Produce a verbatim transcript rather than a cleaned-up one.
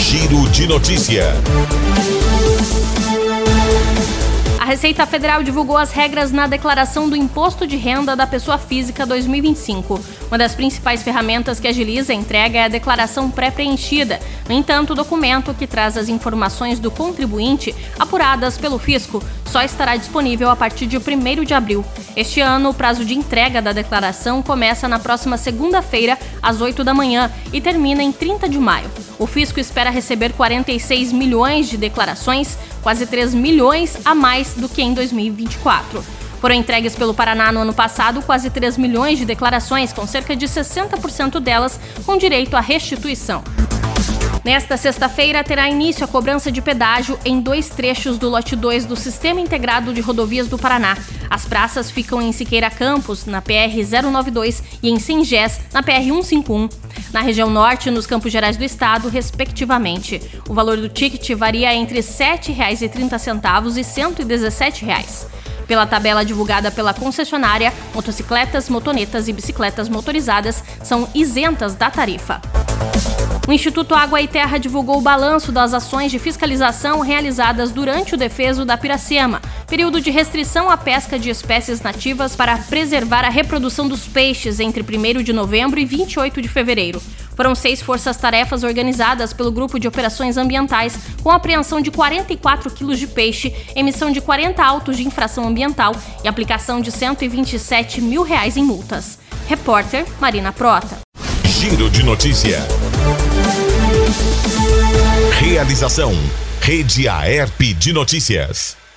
Giro de Notícia. A Receita Federal divulgou as regras na declaração do Imposto de Renda da Pessoa Física dois mil e vinte e cinco. Uma das principais ferramentas que agiliza a entrega é a declaração pré-preenchida. No entanto, o documento, que traz as informações do contribuinte apuradas pelo fisco, só estará disponível a partir de primeiro de abril. Este ano, o prazo de entrega da declaração começa na próxima segunda-feira, às oito da manhã, e termina em trinta de maio. O fisco espera receber quarenta e seis milhões de declarações, quase três milhões a mais do que em dois mil e vinte e quatro. Foram entregues pelo Paraná no ano passado quase três milhões de declarações, com cerca de sessenta por cento delas com direito à restituição. Nesta sexta-feira, terá início a cobrança de pedágio em dois trechos do lote dois do Sistema Integrado de Rodovias do Paraná. As praças ficam em Siqueira Campos, na P R zero nove dois, e em Sengés, na P R cento e cinquenta e um. Na região norte e nos Campos Gerais do estado, respectivamente. O valor do ticket varia entre sete reais e trinta centavos e cento e dezessete reais. Pela tabela divulgada pela concessionária, motocicletas, motonetas e bicicletas motorizadas são isentas da tarifa. O Instituto Água e Terra divulgou o balanço das ações de fiscalização realizadas durante o defeso da Piracema, período de restrição à pesca de espécies nativas para preservar a reprodução dos peixes entre primeiro de novembro e vinte e oito de fevereiro. Foram seis forças-tarefas organizadas pelo Grupo de Operações Ambientais, com apreensão de quarenta e quatro quilos de peixe, emissão de quarenta autos de infração ambiental e aplicação de cento e vinte e sete mil reais em multas. Repórter Marina Prota. Giro de Notícia. Realização: Rede Aerp de Notícias.